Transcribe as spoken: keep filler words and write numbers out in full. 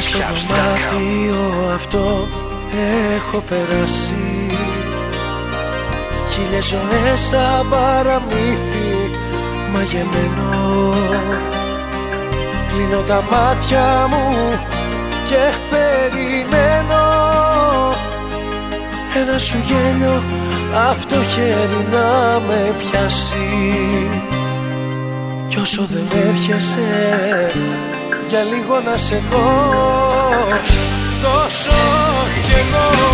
Στο δωμάτιο αυτό έχω περάσει χίλιες ζωές σαν παραμύθι μαγεμένο. Κλείνω τα μάτια μου και περιμένω ένα σου γέλιο απ' το χέρι να με πιάσει. Κι όσο δεν έρχεσαι για λίγο να σε δω, τόσο κι εγώ